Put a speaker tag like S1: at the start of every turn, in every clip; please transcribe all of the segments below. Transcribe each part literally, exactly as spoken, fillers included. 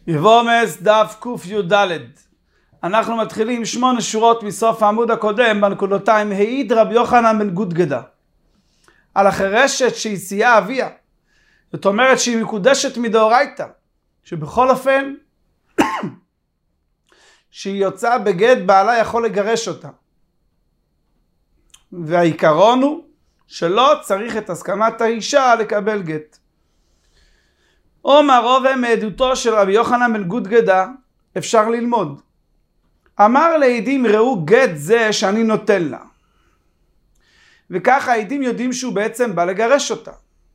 S1: יבומס דף ק"ד. אנחנו מתחילים שמונה שורות מסוף העמוד הקודם בנקודותיים. העיד רבי יוחנן בן גודגדה על החירשת שהסיעה אביה, זאת אומרת שהיא מקודשת מדאורייתא, שבכל אופן שהיא יוצאה בגט בעלה יכול לגרש אותה, והעיקרון הוא שלא צריך את הסכמת האישה לקבל גט. אומר רובע מעדותו של רבי יוחנן בן גודגדה אפשר ללמוד. אמר לעדים ראו גט זה שאני נותן לה, וככה העדים יודעים שהוא בעצם בא לגרש אותה.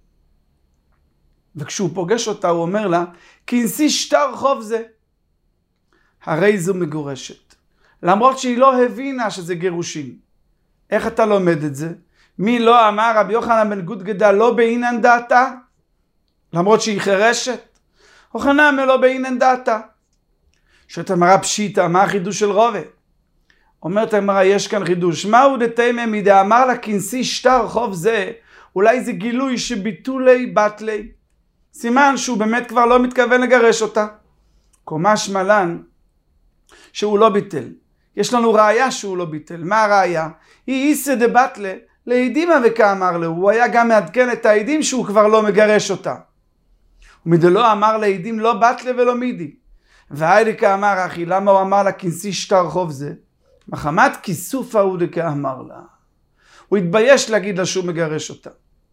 S1: וכשהוא פוגש אותה הוא אומר לה כנסי שטר חוב זה, הרי זו מגורשת, למרות שהיא לא הבינה שזה גירושים. איך אתה לומד את זה? מי לא אמר רבי יוחנן בן גודגדה לא בעינן דעתה, למרות שהיא חירשת? אוחנן לא בעינן דעתה. שאת אמרה פשיטה, מה החידוש של רובה? אומרת אמרה יש כאן חידוש. מהו דתימה מידה? אמר לה כנסי שטר חוב זה, אולי זה גילוי שביטולי בטלי, סימן שהוא באמת כבר לא מתכוון לגרש אותה. קומה שמלן שהוא לא ביטל. יש לנו ראיה שהוא לא ביטל. מה הראיה? היא איסא דבטלה לעידימה וכאמר לו, הוא היה גם מעדכן את העדים שהוא כבר לא מגרש אותה. ומדלו אמר לעדים לא בטלה ולא מידי. והיידי כאמר אחי, למה הוא אמר לה כנסי שטר חוב זה? מחמת כיסוף ההוא דכאמר לה. הוא התבייש להגיד לה שהוא מגרש אותה.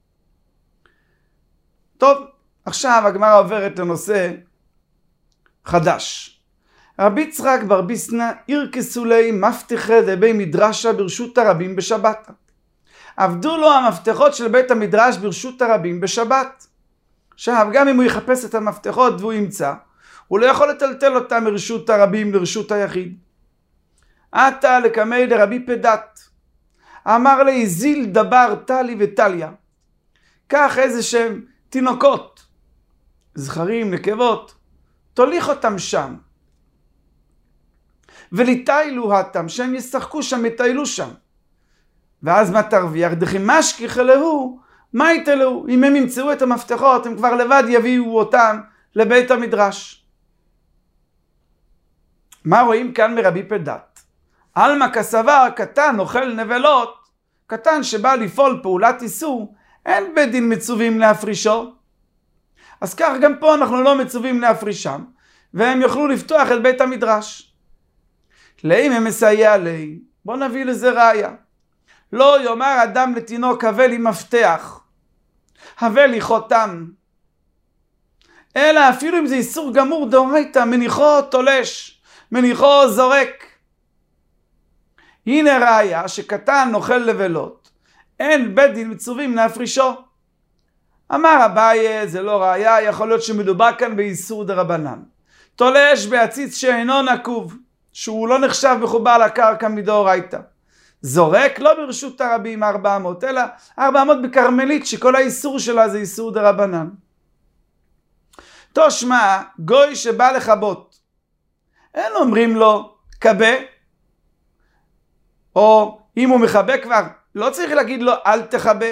S1: טוב, עכשיו הגמרא עוברת לנושא חדש. רבי יצחק בר ביסנא ירקסו לי מפתחי דבי מדרשה ברשות הרבים בשבת. עבדו לו המפתחות של בית המדרש ברשות הרבים בשבת. עכשיו, גם אם הוא יחפש את המפתחות והוא ימצא, הוא לא יכול לטלטל אותם מרשות הרבים לרשות היחיד. עתה לקמי דרבי פדת. אמר לי זיל דבר טלי וטליה. קח איזה שהם תינוקות, זכרים, נקבות, תוליך אותם שם. וליטיילו התם, שהם ישחקו שם, יטיילו שם. ואז מה תרוויח? דכי משכיח אלוהו, מה יתלו? אם הם ימצאו את המפתחות, הם כבר לבד יביאו אותם לבית המדרש. מה רואים כאן מרבי פדת? אלמה כסבר, קטן אוכל נבלות, קטן שבא לפעול פעולת איסור, אין בית דין מצווים להפרישו. אז כך גם פה אנחנו לא מצווים להפרישם, והם יוכלו לפתוח את בית המדרש. לאם הם מסייע לי, בוא נביא לזה ראיה. לא יאמר אדם לתינוק הבא לי מפתח, הבא לי חותם, אלא אפילו אם זה איסור גמור דאורייתא, מניחו תולש, מניחו זורק. הנה ראיה שקטן אוכל לבלות, אין בית דין מצווים להפרישו. אמר אביי זה לא ראיה, יכול להיות שמדובר כאן באיסור דרבנן. תולש בעציץ שאינו נקוב, שהוא לא נחשב מחובר לקרקע מדאורייתא. זורק לא ברשות הרבים ארבע מאות, אלא ארבע מאות בקרמלית שכל האיסור שלה זה איסור דרבנן. תושמע גוי שבא לחבות, אין אומרים לו קבה, או אם הוא מחבה כבר לא צריך להגיד לו אל תחבה,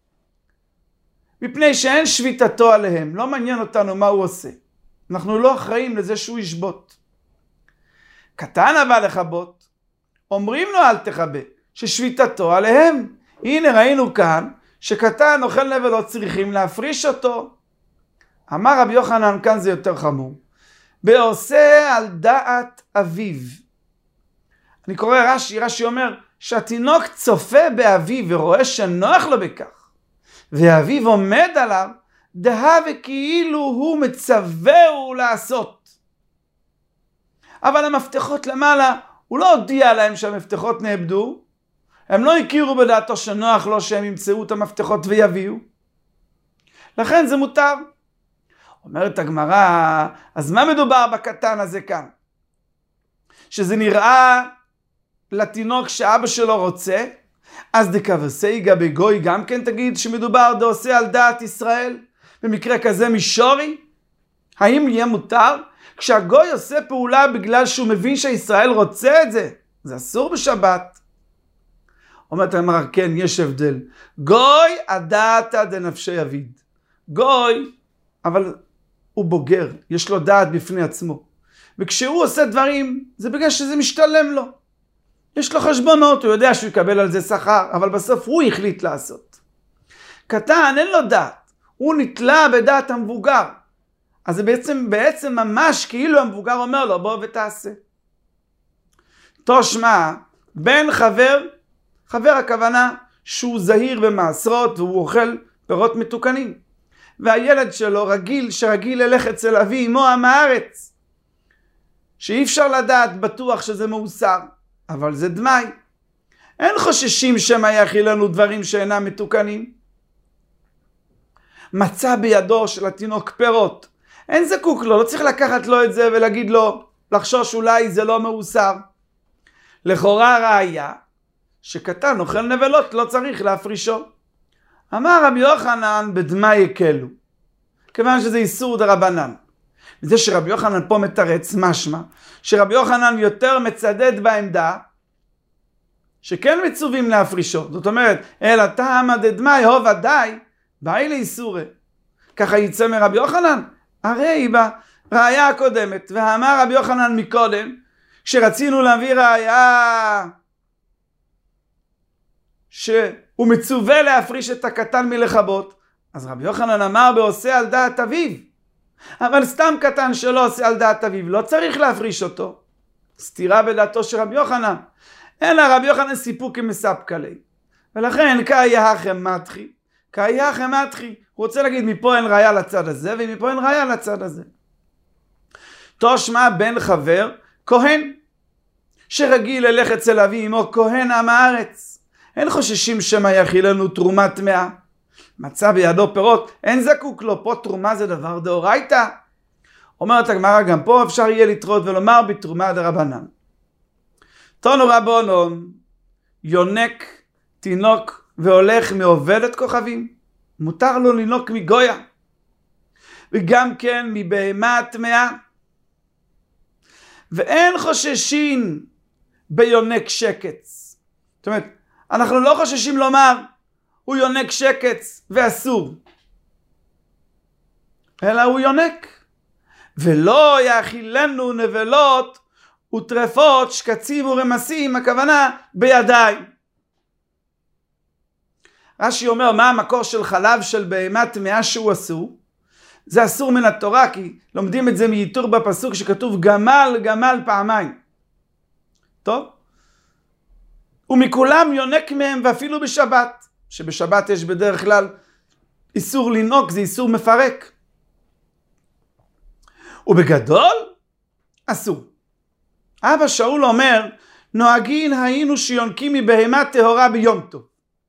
S1: מפני שאין שביתתו עליהם, לא מעניין אותנו מה הוא עושה, אנחנו לא אחראים לזה שהוא ישבות. קטן הבא לחבות, אומרים לו אל תחבה, ששביתתו עליהם. הנה ראינו כאן שקטן אוכל נבלות צריכים להפריש אותו. אמר רבי יוחנן כאן זה יותר חמור, בעושה על דעת אביו. אני קורא רש"י, רש"י אומר שהתינוק צופה באביו ורואה שנוח לו בכך, ואביו עומד עליו, דהה וכאילו הוא מצווהו לעשות. אבל המפתחות למעלה, הוא לא הודיע להם שהמפתחות נאבדו, הם לא הכירו בדעתו שנוח לו שהם ימצאו את המפתחות ויביאו, לכן זה מותר. אומרת הגמרא, אז מה מדובר בקטן הזה כאן? שזה נראה לתינוק שאבא שלו רוצה, אז דקבסייגה בגוי גם כן תגיד שמדובר דעושה על דעת ישראל, במקרה כזה מישורי? האם יהיה מותר? כשהגוי עושה פעולה בגלל שהוא מבין שישראל רוצה את זה, זה אסור בשבת. אומרת אמר כן, יש הבדל. גוי הדעתא דנפשי אביד. גוי, אבל הוא בוגר, יש לו דעת בפני עצמו. וכשהוא עושה דברים, זה בגלל שזה משתלם לו. יש לו חשבונות, הוא יודע שהוא יקבל על זה שכר, אבל בסוף הוא החליט לעשות. קטן, אין לו דעת. הוא נתלה בדעת המבוגר. אז זה בעצם, בעצם ממש כאילו המבוגר אומר לו, בוא ותעשה. תושמע, בן חבר, חבר הכוונה שהוא זהיר במעשרות והוא אוכל פירות מתוקנים. והילד שלו רגיל, שרגיל ללך אצל אבי אמו עם הארץ. שאי אפשר לדעת בטוח שזה מאוסר, אבל זה דמי. אין חוששים שמא יאכילנו דברים שאינם מתוקנים. מצא בידו של התינוק פירות. אין זקוק לו, לא צריך לקחת לו את זה ולהגיד לו, לחשוש אולי זה לא מאוסר. לכאורה ראיה, שקטן אוכל נבלות לא צריך להפרישו. אמר רבי יוחנן בדמי יקלו, כיוון שזה איסור דרבנן. וזה שרבי יוחנן פה מתרץ משמע, שרבי יוחנן יותר מצדד בעמדה, שכן מצווים להפרישו. זאת אומרת, אלא טעמא דדמי הו ודאי, באי לאיסורי. ככה יצא מרבי יוחנן. הרי בראיה הקודמת, ואמר רבי יוחנן מקודם, כשרצינו להביא ראיה שהוא מצווה להפריש את הקטן מלכבות, אז רבי יוחנן אמר בעושה על דעת אביו. אבל סתם קטן שלא עושה על דעת אביו, לא צריך להפריש אותו. סתירה בדעתו של רבי יוחנן. אלא רבי יוחנן סיפוק כמספקא ליה. ולכן כאיהכם מתחי. כאיהכם מתחי. הוא רוצה להגיד מפה אין ראיה לצד הזה, ומפה אין ראיה לצד הזה. תושמע בן חבר, כהן. שרגיל ללכת אצל אבי אמו, כהן עם הארץ. אין חוששים שמא יאכילנו תרומה טמאה. מצא בידו פירות, אין זקוק לו, פה תרומה זה דבר דאורייתא. אומרת הגמרא, גם פה אפשר יהיה לטרות ולומר בתרומה דרבנן. תנו רבונון, יונק תינוק והולך מעובדת כוכבים, מותר לו לינוק מגויה, וגם כן מבהמה טמאה. ואין חוששים ביונק שקץ. זאת אומרת, אנחנו לא חוששים לומר, הוא יונק שקץ ואסור. אלא הוא יונק. ולא יאכילנו נבלות וטרפות, שקצים ורמסים, הכוונה בידיים. רש"י אומר, מה המקור של חלב של בהמה טמאה שהוא אסור? זה אסור מן התורה, כי לומדים את זה מייתור בפסוק שכתוב גמל גמל פעמיים. טוב? ומכולם יונק מהם, ואפילו בשבת, שבשבת יש בדרך כלל איסור לנוק, זה איסור מפרק. ובגדול, אסור. אבא שאול אומר, נוהגין היינו שיונקים מבהמה טהורה ביום טוב.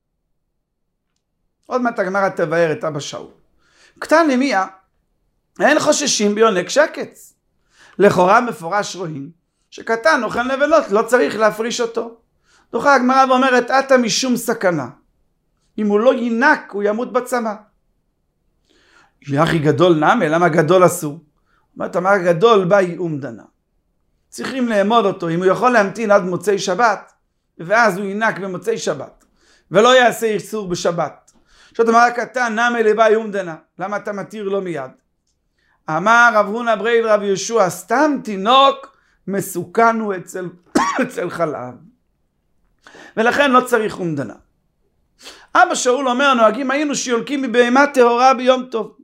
S1: עוד מעט הגמרא תבאר את אבא שאול. קטן למיה, אין חוששים ביונק שקץ. לכאורה מפורש רואים, שקטן אוכל נבלות, לא צריך להפריש אותו. דוחה הגמרא ואומרת, אתה משום סכנה. אם הוא לא ינק, הוא ימות בצמא. יחי גדול נמי, למה גדול אסור? אומרת, אמר גדול באי אומדנה. צריכים לאמוד אותו, אם הוא יכול להמתין עד מוצאי שבת, ואז הוא ינק במוצאי שבת, ולא יעשה איסור בשבת. זאת אומרת, קטן נמי לבאי אומדנה. למה אתה מתיר לו מיד? אמר רב הונא ברייל רב יהושע, סתם תינוק מסוכן הוא אצל, אצל חלב. ולכן לא צריך אומדנה. אבא שאול אומר, נוהגים היינו שיונקים מבהמה טהורה ביום טוב.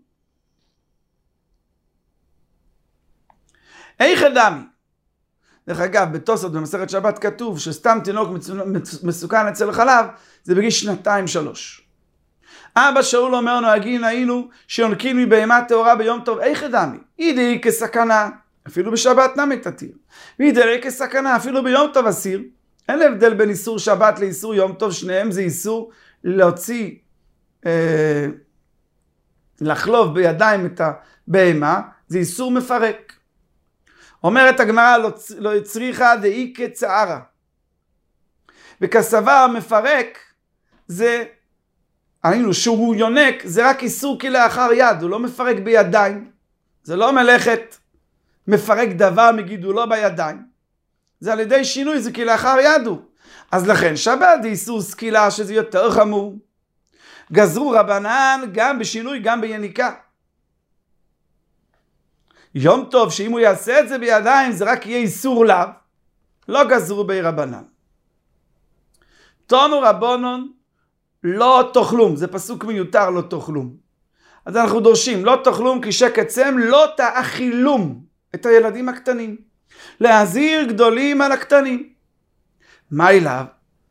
S1: איך אדמי? דרך אגב, בתוספות במסכת שבת כתוב שסתם תינוק מסוכן אצל חלב, זה בגיל שנתיים שלוש. אבא שאול אומר, נוהגים היינו שיונקים מבהמה טהורה ביום טוב. איך אדמי? אידי כסכנה, אפילו בשבת נמי תתיר. ואידי כסכנה, אפילו ביום טוב אסיר. אין הבדל בין איסור שבת לאיסור יום טוב, שניהם זה איסור להוציא, אה, לחלוב בידיים את הבהמה, זה איסור מפרק. אומרת הגמרא, לא הצריכה דאי כצערה. וכסבה המפרק, זה, היינו שהוא יונק, זה רק איסור כלאחר יד, הוא לא מפרק בידיים. זה לא מלאכת מפרק דבר מגידולו בידיים. זה על ידי שינוי, זה כלאחר יד הוא. אז לכן שבת זה איסור סקילה, שזה יותר חמור. גזרו רבנן גם בשינוי, גם ביניקה. יום טוב שאם הוא יעשה את זה בידיים זה רק יהיה איסור לאו, לא גזרו בי רבנן. תנו רבונון לא תאכלום, זה פסוק מיותר לא תאכלום. אז אנחנו דורשים לא תאכלום כי שקצם לא תאכילום את הילדים הקטנים. להזהיר גדולים על הקטנים. מה אליו?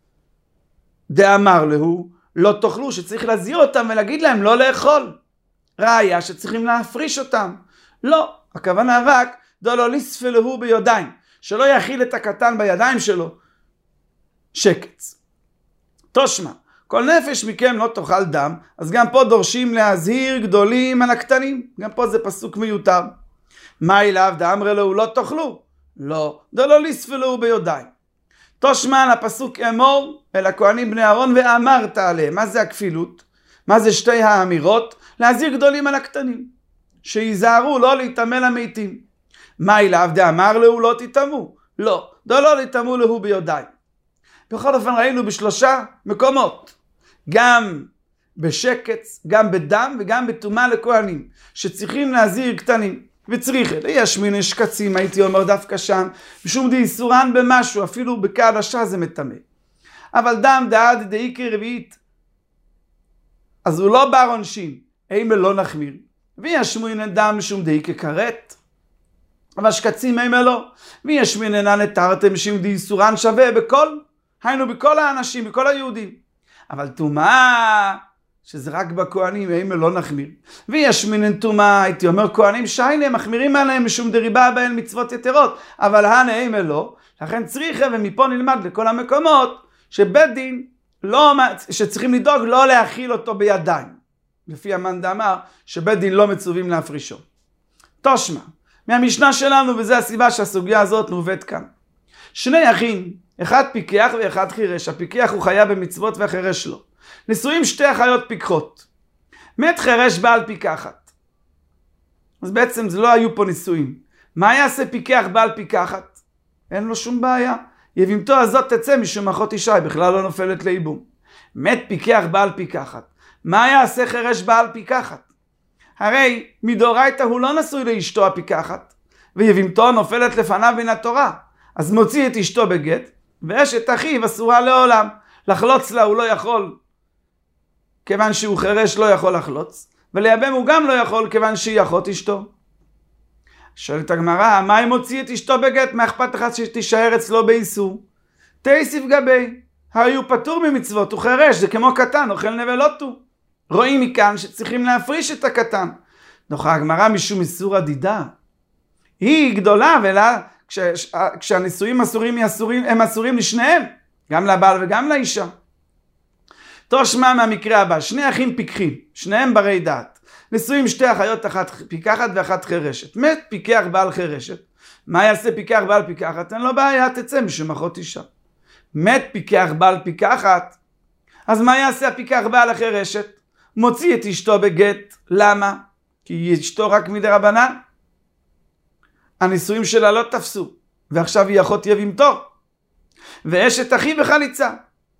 S1: דאמר להו לא תאכלו, שצריך להזהיר אותם ולהגיד להם לא לאכול. ראיה שצריכים להפריש אותם. לא, הכוונה רק דו לא לספלהו בידיים, שלא יכיל את הקטן בידיים שלו. שקץ. תושמע, כל נפש מכם לא תאכל דם, אז גם פה דורשים להזהיר גדולים על הקטנים. גם פה זה פסוק מיותר. מה אליו? דאמר לו לא תאכלו. לא, דו לא לספלהו בידיים. תושמע, הפסוק אמור אל הכהנים בני אהרון ואמרת עליהם. מה זה הכפילות? מה זה שתי האמירות? להזהיר גדולים על הקטנים. שיזהרו לא להתאמה למתים. מה אליו? דאמר לו לא תתאמו. לא, דו לא להתאמו לו בידיים. בכל אופן ראינו בשלושה מקומות. גם בשקץ, גם בדם וגם בטומאה לכהנים. שצריכים להזהיר קטנים. וצריך, יש מיני שקצים, הייתי אומר דווקא שם, משום די איסורן במשהו, אפילו בקדשה זה מטמא. אבל דם דעד דאיקי רביעית, אז הוא לא בר עונשין, אימה לא נחמיר. ויש מיני דם משום דאיקי כרת, אבל שקצים אימה לא. ויש מיני נתרתם משום די איסורן שווה בכל, היינו בכל האנשים, בכל היהודים. אבל טומאה, שזה רק בכהנים, אימה לא נחמיר. ויש מין טומאה, הייתי אומר, כהנים שיינה, מחמירים עליהם משום דריבה בהן מצוות יתרות, אבל הנה אימה לא. לכן צריכה, ומפה נלמד לכל המקומות, שבית דין, לא, שצריכים לדאוג לא להאכיל אותו בידיים. לפי המאן דאמר, שבית דין לא מצווים להפרישו. תושמע, מהמשנה שלנו, וזו הסיבה שהסוגיה הזאת מובאת כאן. שני אחים, אחד פיקח ואחד חירש. הפיקח הוא חיה במצוות והחירש לא. נשואים שתי אחיות פיקחות. מת חירש בעל פיקחת. אז בעצם זה לא היו פה נישואים. מה יעשה פיקח בעל פיקחת? אין לו שום בעיה. יבימתו הזאת תצא משום אחות ישי, בכלל לא נופלת לאיבום. מת פיקח בעל פיקחת. מה יעשה חירש בעל פיקחת? הרי מדאורייתא הוא לא נשוי לאשתו הפיקחת, ויבימתו נופלת לפניו מן התורה. אז מוציא את אשתו בגט, ואשת אחיו אסורה לעולם. לחלוץ לה הוא לא יכול, כיוון שהוא חירש לא יכול לחלוץ, ולייבם הוא גם לא יכול, כיוון שהיא אחות אשתו. שואלת הגמרא, מה אם מוציא את אשתו בגט? מה אכפת לך שתישאר אצלו באיסור? תייסיף גבי, הרי הוא פטור ממצוות, הוא חירש, זה כמו קטן, אוכל נבלות הוא. רואים מכאן שצריכים להפריש את הקטן. דוחה הגמרא משום איסור עדידה. היא גדולה, ולה, כש, כשהנישואים אסורים, אסורים, הם אסורים לשניהם, גם לבעל וגם לאישה. תושמע מהמקרה הבא, שני אחים פיקחים, שניהם ברי דעת. נשואים שתי אחיות, אחת פיקחת ואחת חירשת. מת פיקח בעל חירשת. מה יעשה פיקח בעל פיקחת? אין לו בעיה, תצא משום אחות אישה. מת פיקח בעל פיקחת, אז מה יעשה הפיקח בעל החירשת? מוציא את אשתו בגט. למה? כי היא אשתו רק מדי רבנן. הנישואים שלה לא תפסו, ועכשיו היא אחות יבימתו. ואשת אחי בחליצה.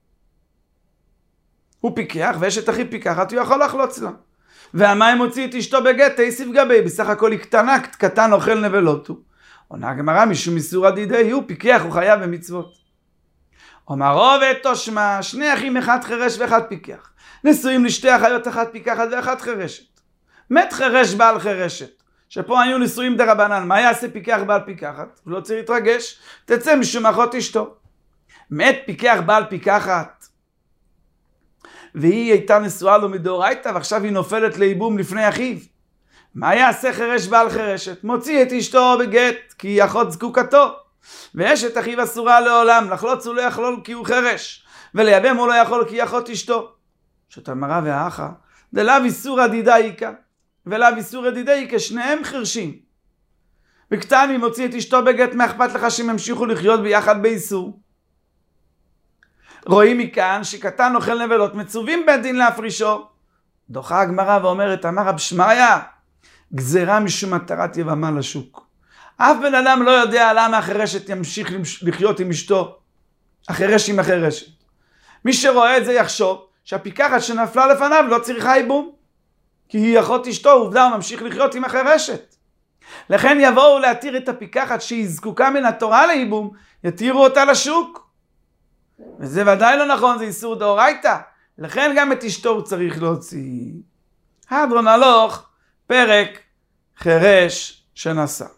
S1: הוא פיקח, ואשת אחי פיקחת, הוא יכול לחלוץ לה. והמים מוציא את אשתו בגט, תייסיף גבי, בסך הכל היא קטנה, קטן אוכל נבלות הוא. עונה הגמרא משום איסור עדידי, הוא פיקח, הוא חייב במצוות. אומר עובד תושמע, שני אחים, אחד חירש ואחד פיקח. נשואים לשתי אחיות, אחת פיקחת ואחת חירשת. מת חירש בעל חירשת, שפה היו נשואים דרבנן. מה יעשה פיקח בעל פיקחת? הוא לא צריך להתרגש, תצא משום אחות אשתו. מת פיקח בעל פיקחת, והיא הייתה נשואה לו מדאורייתא, ועכשיו היא נופלת לאיבום לפני אחיו. מה יעשה חירש בעל חירשת? מוציא את אשתו בגט, כי היא אחות זקוקתו. ואשת אחיו אסורה לעולם, לחלוץ הוא לא יכול כי הוא חירש, ולייבם הוא לא יכול כי היא אחות אשתו. שאת המראה והאחה, דלאו איסור עדידאיקה, ולאו איסור עדידאיקה, שניהם חירשים. וקטני מוציא את אשתו בגט, מה אכפת לך שהם ימשיכו לחיות ביחד באיסור? רואים מכאן שקטן אוכל נבלות, מצווים בית דין להפרישו. דוחה הגמרא ואומרת, אמר רב שמעיה, גזירה משום מטרת יבמה לשוק. אף בן אדם לא יודע למה החירשת ימשיך לחיות עם אשתו, החירש עם החירשת. מי שרואה את זה יחשוב שהפיקחת שנפלה לפניו לא צריכה איבום, כי היא אחות אשתו, עובדה הוא ממשיך לחיות עם החירשת. לכן יבואו להתיר את הפיקחת שהיא זקוקה מן התורה לייבום, יתירו אותה לשוק. וזה ודאי לא נכון, זה איסור דאורייתא. לכן גם את אשתו הוא צריך להוציא. הדרון הלוך, פרק חירש שנשא.